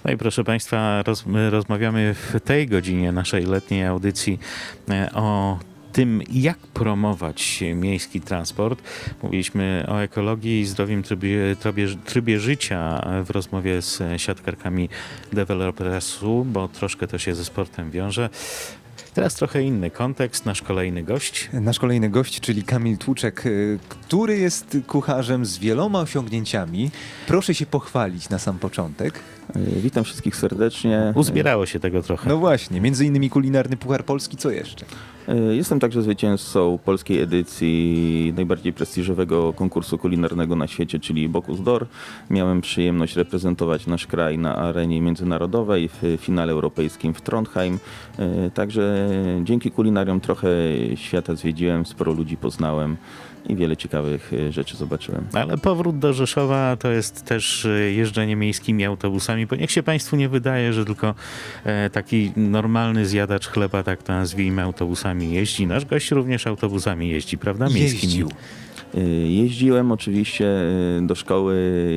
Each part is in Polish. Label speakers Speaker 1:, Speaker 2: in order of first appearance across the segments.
Speaker 1: No i proszę Państwa, rozmawiamy w tej godzinie naszej letniej audycji o tym, jak promować miejski transport. Mówiliśmy o ekologii i zdrowym trybie życia w rozmowie z siatkarkami Developersu, bo troszkę to się ze sportem wiąże. Teraz trochę inny kontekst, nasz kolejny gość.
Speaker 2: Nasz kolejny gość, czyli Kamil Tłuczek, który jest kucharzem z wieloma osiągnięciami. Proszę się pochwalić na sam początek.
Speaker 3: Witam wszystkich serdecznie.
Speaker 1: Uzbierało się tego trochę.
Speaker 2: No właśnie, między innymi kulinarny Puchar Polski, co jeszcze?
Speaker 3: Jestem także zwycięzcą polskiej edycji najbardziej prestiżowego konkursu kulinarnego na świecie, czyli Bocuse d'Or. Miałem przyjemność reprezentować nasz kraj na arenie międzynarodowej w finale europejskim w Trondheim. Także dzięki kulinariom trochę świata zwiedziłem, sporo ludzi poznałem i wiele ciekawych rzeczy zobaczyłem.
Speaker 1: Ale powrót do Rzeszowa to jest też jeżdżenie miejskimi autobusami, bo niech się Państwu nie wydaje, że tylko taki normalny zjadacz chleba, tak to nazwijmy, autobusami jeździ. Nasz gość również autobusami jeździ, prawda? Miejskimi.
Speaker 2: Jeździł.
Speaker 3: Jeździłem oczywiście do szkoły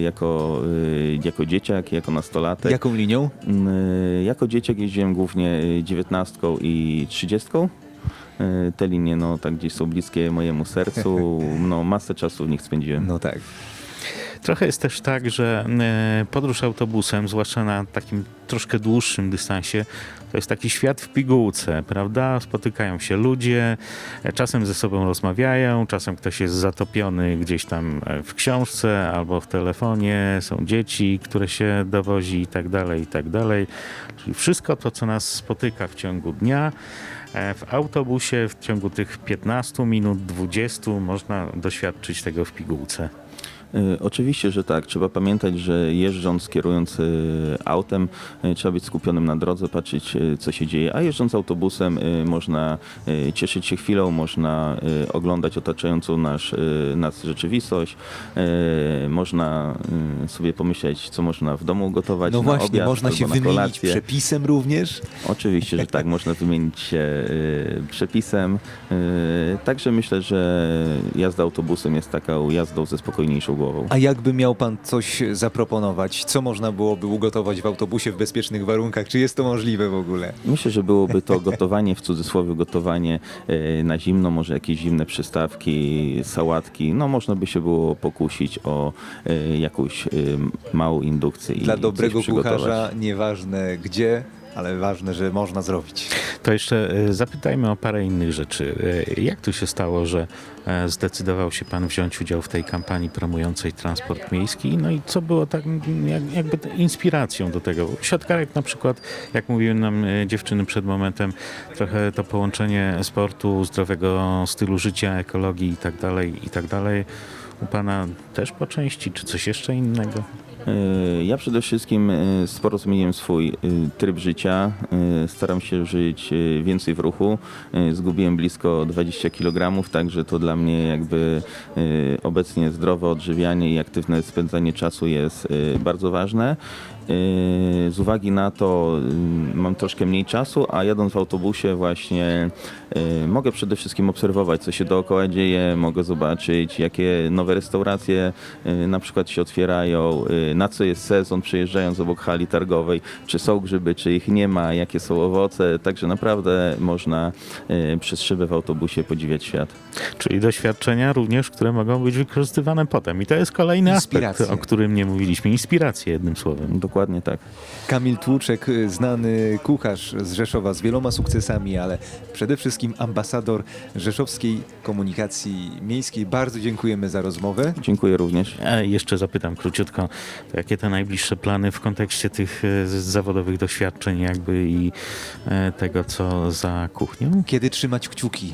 Speaker 3: jako dzieciak, jako nastolatek.
Speaker 2: Jaką linią?
Speaker 3: Jako dzieciak jeździłem głównie 19 i 30. Te linie tak gdzieś są bliskie mojemu sercu. Masę czasu w nich spędziłem.
Speaker 2: No tak.
Speaker 1: Trochę jest też tak, że podróż autobusem, zwłaszcza na takim troszkę dłuższym dystansie, to jest taki świat w pigułce, prawda? Spotykają się ludzie, czasem ze sobą rozmawiają, czasem ktoś jest zatopiony gdzieś tam w książce albo w telefonie, są dzieci, które się dowozi i tak dalej, i tak dalej. Czyli wszystko to, co nas spotyka w ciągu dnia, w autobusie w ciągu tych 15 minut, 20 można doświadczyć tego w pigułce.
Speaker 3: Oczywiście, że tak. Trzeba pamiętać, że jeżdżąc, kierując autem, trzeba być skupionym na drodze, patrzeć, co się dzieje. A jeżdżąc autobusem można cieszyć się chwilą, można oglądać otaczającą nas rzeczywistość. Można sobie pomyśleć, co można w domu gotować na
Speaker 2: właśnie,
Speaker 3: obiad
Speaker 2: można
Speaker 3: albo
Speaker 2: się
Speaker 3: na
Speaker 2: wymienić
Speaker 3: kolację.
Speaker 2: przepisem również.
Speaker 3: Oczywiście, że tak. Można wymienić się przepisem. Także myślę, że jazda autobusem jest taką jazdą ze spokojniejszą głową.
Speaker 2: A jakby miał pan coś zaproponować? Co można byłoby ugotować w autobusie w bezpiecznych warunkach? Czy jest to możliwe w ogóle?
Speaker 3: Myślę, że byłoby to gotowanie, w cudzysłowie gotowanie na zimno, może jakieś zimne przystawki, sałatki. Można by się było pokusić o jakąś małą indukcję i
Speaker 2: Dla dobrego
Speaker 3: coś przygotować.
Speaker 2: kucharza nieważne gdzie, ale ważne, że można zrobić.
Speaker 1: To jeszcze zapytajmy o parę innych rzeczy. Jak to się stało, że zdecydował się pan wziąć udział w tej kampanii promującej transport miejski? No i co było tak jakby inspiracją do tego? Siatkarek na przykład, jak mówiły nam dziewczyny przed momentem, trochę to połączenie sportu, zdrowego stylu życia, ekologii i tak dalej. U pana też po części, czy coś jeszcze innego?
Speaker 3: Ja przede wszystkim sporo zmieniłem swój tryb życia. Staram się żyć więcej w ruchu. Zgubiłem blisko 20 kg, także to dla mnie jakby obecnie zdrowe odżywianie i aktywne spędzanie czasu jest bardzo ważne. Z uwagi na to mam troszkę mniej czasu, a jadąc w autobusie właśnie mogę przede wszystkim obserwować, co się dookoła dzieje, mogę zobaczyć, jakie nowe restauracje na przykład się otwierają, na co jest sezon, przejeżdżając obok hali targowej, czy są grzyby, czy ich nie ma, jakie są owoce, także naprawdę można przez szybę w autobusie podziwiać świat.
Speaker 1: Czyli doświadczenia również, które mogą być wykorzystywane potem. I to jest kolejny aspekt, o którym nie mówiliśmy. Inspiracje, jednym słowem.
Speaker 3: Dokładnie tak.
Speaker 2: Kamil Tłuczek, znany kucharz z Rzeszowa z wieloma sukcesami, ale przede wszystkim ambasador rzeszowskiej komunikacji miejskiej. Bardzo dziękujemy za rozmowę.
Speaker 3: Dziękuję również.
Speaker 1: A jeszcze zapytam króciutko, to jakie te najbliższe plany w kontekście tych zawodowych doświadczeń jakby i tego, co za kuchnią?
Speaker 2: Kiedy trzymać kciuki?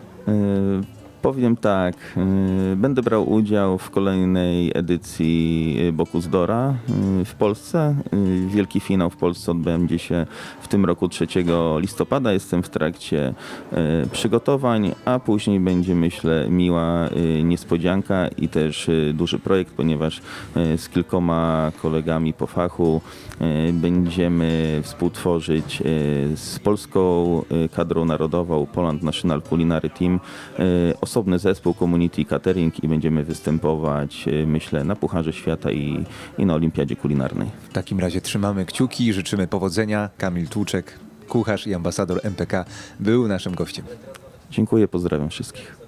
Speaker 3: Powiem tak, będę brał udział w kolejnej edycji Bocuse d'Ora w Polsce. Wielki finał w Polsce odbędzie się w tym roku 3 listopada. Jestem w trakcie przygotowań, a później będzie, myślę, miła niespodzianka i też duży projekt, ponieważ z kilkoma kolegami po fachu będziemy współtworzyć z polską kadrą narodową Poland National Culinary Team osobny zespół Community Catering i będziemy występować, myślę, na Pucharze Świata i na Olimpiadzie Kulinarnej.
Speaker 2: W takim razie trzymamy kciuki, życzymy powodzenia. Kamil Tłuczek, kucharz i ambasador MPK, był naszym gościem.
Speaker 3: Dziękuję, pozdrawiam wszystkich.